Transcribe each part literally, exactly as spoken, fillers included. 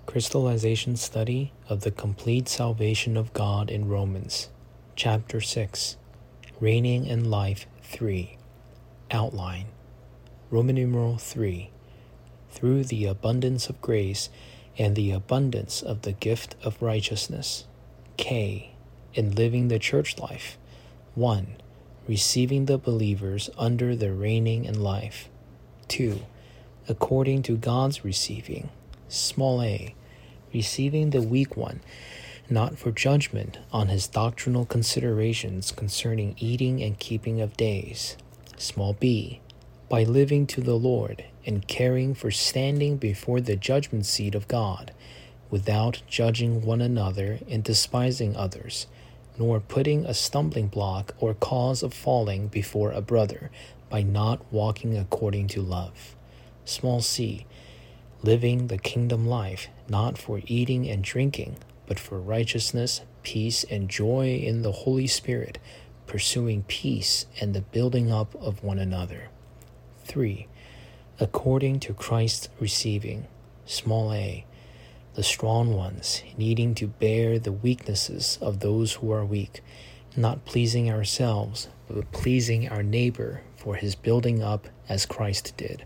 Crystallization Study of the Complete Salvation of God in Romans, Chapter six, Reigning in Life three, Outline, Roman numeral three, Through the abundance of grace and the abundance of the gift of righteousness. K, in living the church life. one. Receiving the believers under the reigning in life. two. According to God's receiving. Small a, receiving the weak one, not for judgment on his doctrinal considerations concerning eating and keeping of days. Small b, by living to the Lord and caring for standing before the judgment seat of God, without judging one another and despising others, nor putting a stumbling block or cause of falling before a brother by not walking according to love. Small c, living the kingdom life, not for eating and drinking, but for righteousness, peace, and joy in the Holy Spirit, pursuing peace and the building up of one another. three. According to Christ's receiving. Small a, the strong ones, needing to bear the weaknesses of those who are weak, not pleasing ourselves, but pleasing our neighbor for his building up as Christ did.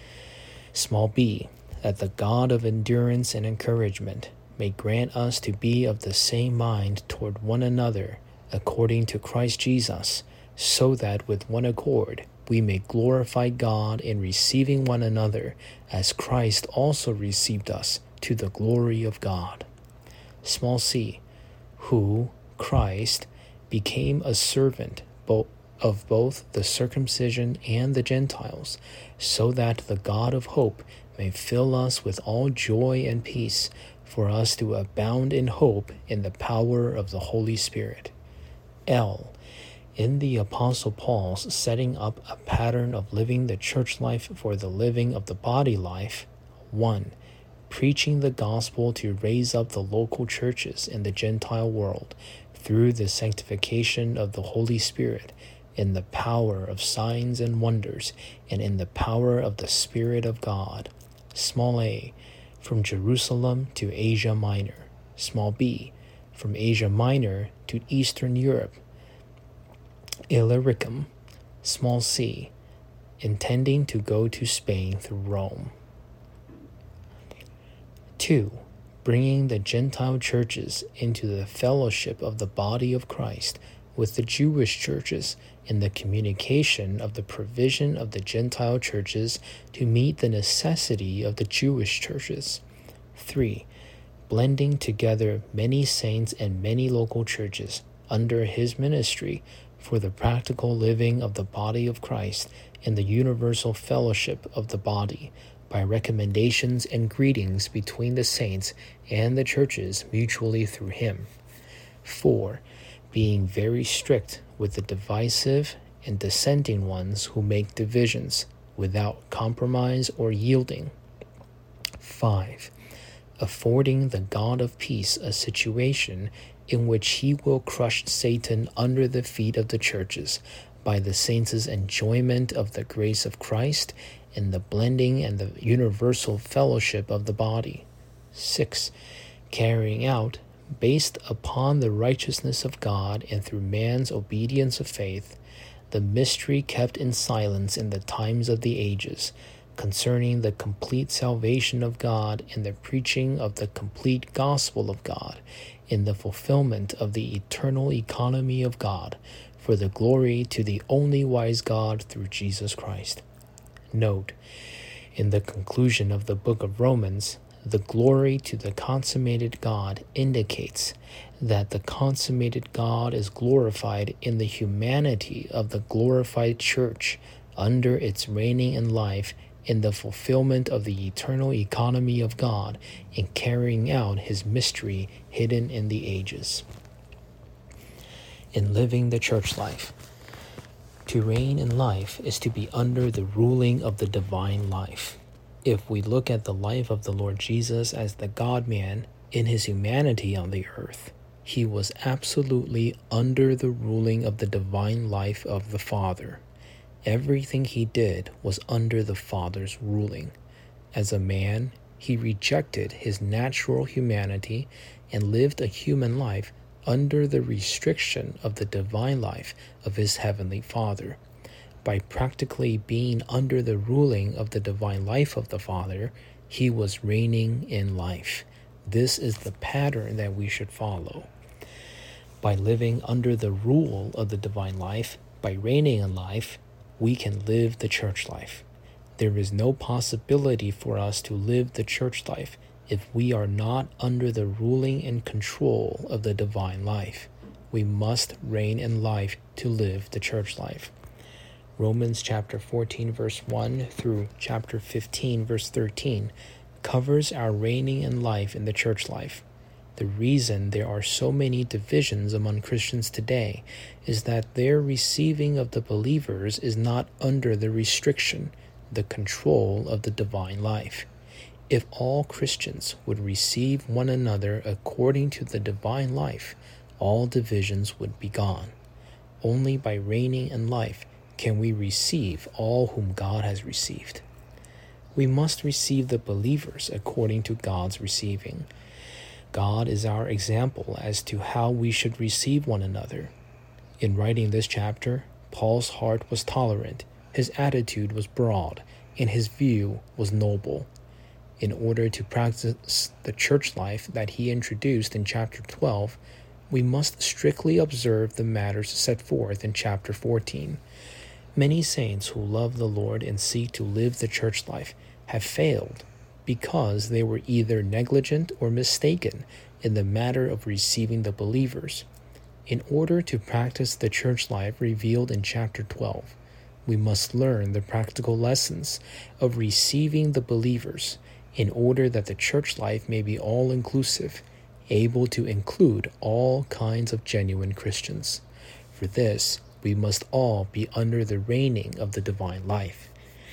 Small b, that the God of endurance and encouragement may grant us to be of the same mind toward one another according to Christ Jesus, so that with one accord we may glorify God in receiving one another, as Christ also received us to the glory of God. Small c, who, Christ, became a servant of both the circumcision and the Gentiles, so that the God of hope may fill us with all joy and peace, for us to abound in hope in the power of the Holy Spirit. L, in the Apostle Paul's setting up a pattern of living the church life for the living of the body life. one. Preaching the gospel to raise up the local churches in the Gentile world through the sanctification of the Holy Spirit, in the power of signs and wonders, and in the power of the Spirit of God. Small a, from Jerusalem to Asia Minor. Small b, from Asia Minor to Eastern Europe. Illyricum. Small c, intending to go to Spain through Rome. two. Bringing the Gentile churches into the fellowship of the body of Christ with the Jewish churches in the communication of the provision of the Gentile churches to meet the necessity of the Jewish churches. three. Blending together many saints and many local churches under his ministry for the practical living of the body of Christ in the universal fellowship of the body, by recommendations and greetings between the saints and the churches mutually through him. four. Being very strict with the divisive and dissenting ones who make divisions, without compromise or yielding. five. Affording the God of peace a situation in which he will crush Satan under the feet of the churches, by the saints' enjoyment of the grace of Christ in the blending and the universal fellowship of the body. six. Carrying out, based upon the righteousness of God and through man's obedience of faith, the mystery kept in silence in the times of the ages, concerning the complete salvation of God and the preaching of the complete gospel of God, in the fulfillment of the eternal economy of God, for the glory to the only wise God through Jesus Christ. Note, in the conclusion of the book of Romans, the glory to the consummated God indicates that the consummated God is glorified in the humanity of the glorified church under its reigning in life in the fulfillment of the eternal economy of God in carrying out his mystery hidden in the ages. In living the church life. To reign in life is to be under the ruling of the divine life. If we look at the life of the Lord Jesus as the God-man in his humanity on the earth, he was absolutely under the ruling of the divine life of the Father. Everything he did was under the Father's ruling. As a man, he rejected his natural humanity and lived a human life under the restriction of the divine life of his heavenly Father. By practically being under the ruling of the divine life of the Father, he was reigning in life. This is the pattern that we should follow. By living under the rule of the divine life, by reigning in life, we can live the church life. There is no possibility for us to live the church life if we are not under the ruling and control of the divine life. We must reign in life to live the church life. Romans chapter fourteen verse one through chapter fifteen verse thirteen covers our reigning in life in the church life. The reason there are so many divisions among Christians today is that their receiving of the believers is not under the restriction, the control of the divine life. If all Christians would receive one another according to the divine life, all divisions would be gone. Only by reigning in life can we receive all whom God has received. We must receive the believers according to God's receiving. God is our example as to how we should receive one another. In writing this chapter, Paul's heart was tolerant, his attitude was broad, and his view was noble. In order to practice the church life that he introduced in chapter twelve, we must strictly observe the matters set forth in chapter fourteen. Many saints who love the Lord and seek to live the church life have failed because they were either negligent or mistaken in the matter of receiving the believers. In order to practice the church life revealed in chapter twelve, we must learn the practical lessons of receiving the believers in order that the church life may be all-inclusive, able to include all kinds of genuine Christians. For this, we must all be under the reigning of the divine life.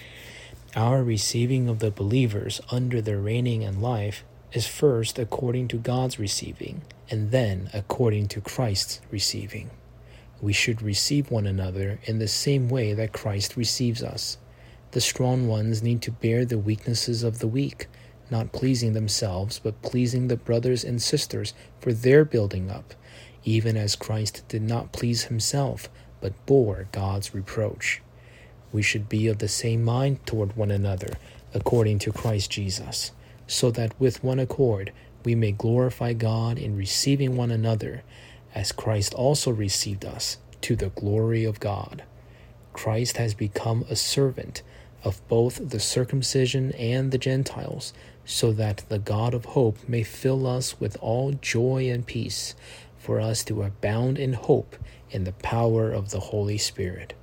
Our receiving of the believers under the reigning in life is first according to God's receiving, and then according to Christ's receiving. We should receive one another in the same way that Christ receives us. The strong ones need to bear the weaknesses of the weak, not pleasing themselves, but pleasing the brothers and sisters for their building up, even as Christ did not please himself, but bore God's reproach. We should be of the same mind toward one another, according to Christ Jesus, so that with one accord we may glorify God in receiving one another, as Christ also received us, to the glory of God. Christ has become a servant of both the circumcision and the Gentiles, so that the God of hope may fill us with all joy and peace, for us to abound in hope in the power of the Holy Spirit.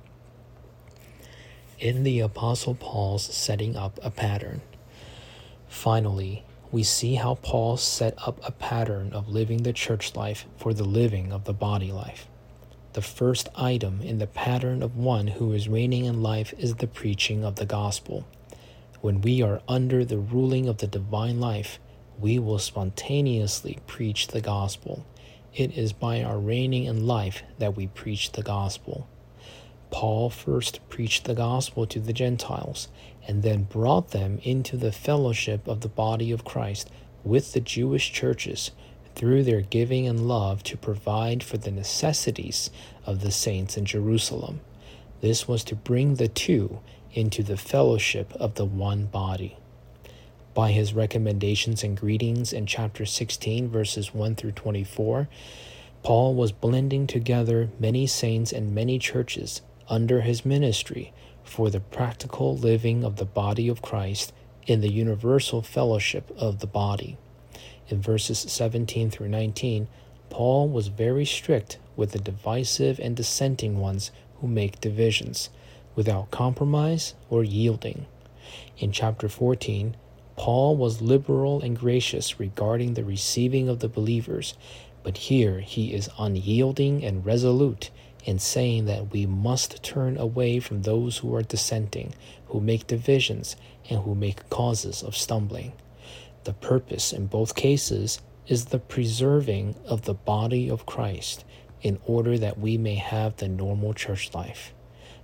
In the Apostle Paul's setting up a pattern. Finally, we see how Paul set up a pattern of living the church life for the living of the body life. The first item in the pattern of one who is reigning in life is the preaching of the gospel. When we are under the ruling of the divine life, we will spontaneously preach the gospel. It is by our reigning in life that we preach the gospel. Paul first preached the gospel to the Gentiles, and then brought them into the fellowship of the body of Christ with the Jewish churches through their giving and love to provide for the necessities of the saints in Jerusalem. This was to bring the two into the fellowship of the one body. By his recommendations and greetings in chapter sixteen, verses one through twenty-four, Paul was blending together many saints and many churches under his ministry for the practical living of the body of Christ in the universal fellowship of the body. In verses seventeen through nineteen, Paul was very strict with the divisive and dissenting ones who make divisions, without compromise or yielding. In chapter fourteen, Paul was liberal and gracious regarding the receiving of the believers, but here he is unyielding and resolute in saying that we must turn away from those who are dissenting, who make divisions, and who make causes of stumbling. The purpose in both cases is the preserving of the body of Christ in order that we may have the normal church life.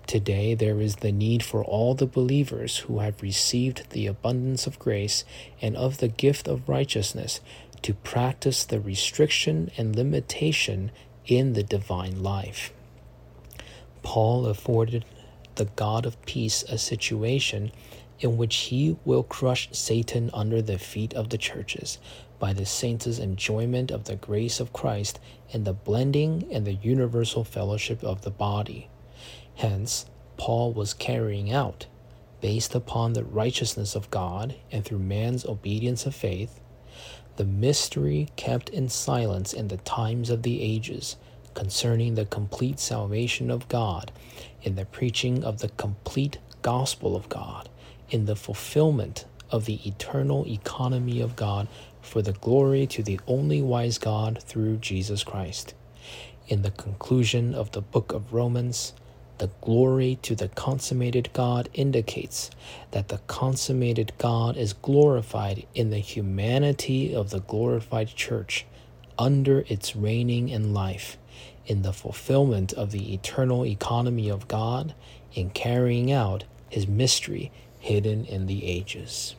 Today there is the need for all the believers who have received the abundance of grace and of the gift of righteousness to practice the restriction and limitation in the divine life. Paul afforded the God of peace a situation in which he will crush Satan under the feet of the churches by the saints' enjoyment of the grace of Christ and the blending and the universal fellowship of the body. Hence, Paul was carrying out, based upon the righteousness of God and through man's obedience of faith, the mystery kept in silence in the times of the ages concerning the complete salvation of God, in the preaching of the complete gospel of God, in the fulfillment of the eternal economy of God for the glory to the only wise God through Jesus Christ. In the conclusion of the book of Romans, the glory to the consummated God indicates that the consummated God is glorified in the humanity of the glorified church under its reigning and life, in the fulfillment of the eternal economy of God, in carrying out his mystery hidden in the ages.